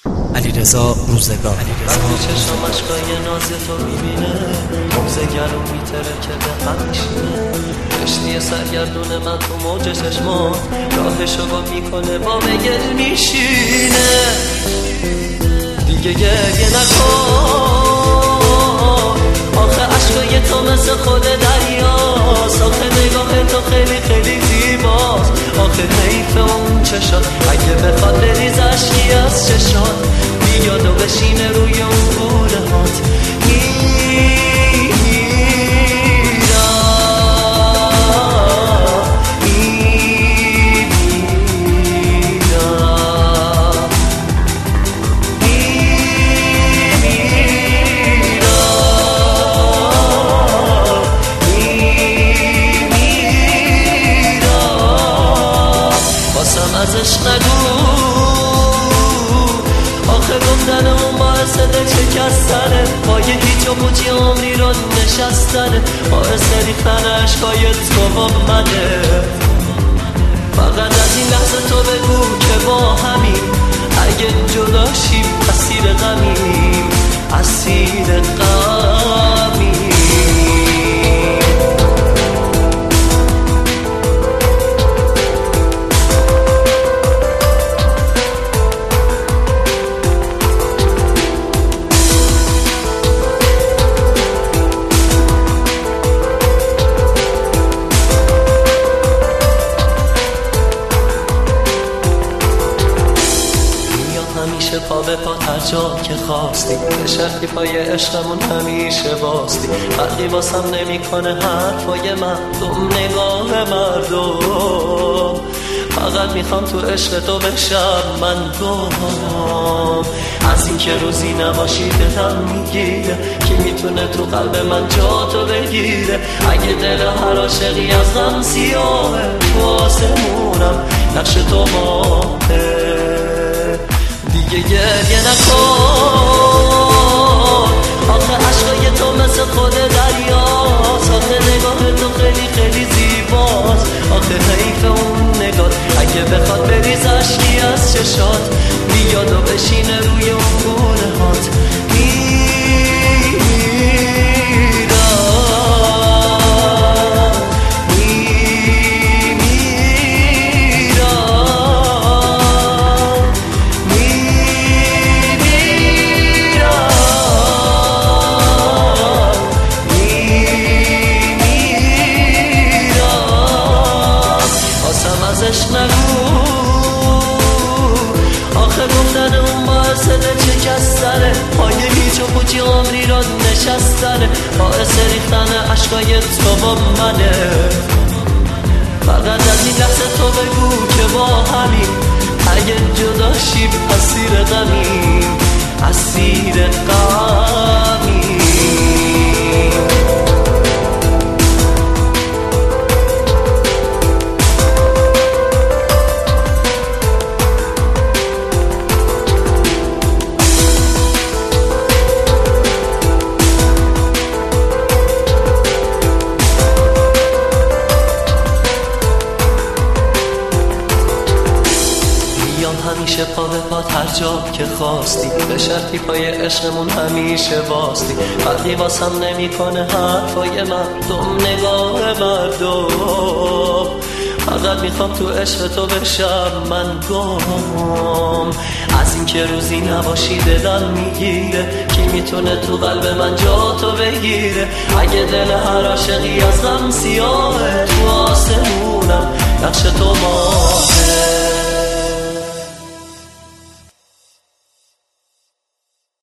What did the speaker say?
علیرضا روزگار. وقتی چشم اشکای ناز تو میبینه موزه گلو میترکه به هم میشینه کشتی سرگردون من تو موج چشمات راهشو با میکنه با گل میشینه دیگه گریه نکن آخه عشقای تو مثل خود دریاست آخه نگاه تو خیلی خیلی زیباست آخه حیف اون چشات اگه بخواد بریز اشکی از چشات بیاد و بشینه روی اون گوره هات ازش نگو آخه گفتن اون باعث دل شکستنه با یه هیچ و پوچی عمری رو نشستنه باعث ریختن عشقای تو با منه فقط از این لحظه تو بگو که با همین اگه جدا شیم اسیر غمیم اسیر غمیم همیشه پا به پا هر جا که خواستی به شرطی پای عشقمون همیشه باستی فرقی واسم نمیکنه حرفای مردم نگاه مردم فقط میخوام تو عشق تو بشم من گم از این که روزی نباشی دلم میگیره کی میتونه تو قلب من جا تو بگیره اگه دل هر عاشقی از غم سیاهه تو آسمونم نقش تو ماهه دیگه گریه نکن آخه عشقای تو مثل خود دریاست آخه نگاه تو خیلی خیلی زیباست آخه حیف اون نگاه اگه بخواد بریز اشکی از چشات بیاد و بشینه روی اون گونه هات ازش نگو آخه گفتن اون باعث دل شکستنه پای هیچ و پوچی عمری را نشستنه باعث ریختن عشقای تو با منه فقط از این لحظه تو بگو که با همین اگه جدا شیم اسیر غمیم اسیر غمیم همیشه پا به پا هر جا که خواستی به شرطی پای عشقمون همیشه باستی فرقی واسم نمیکنه حرفای مردم نگاه مردم فقط میخوام تو عشق تو بشم من گم از این که روزی نباشی دلم میگیره کی میتونه تو قلب من جا تو بگیره اگه دل هر عاشقی از غم سیاهه تو آسمونم نقش تو ما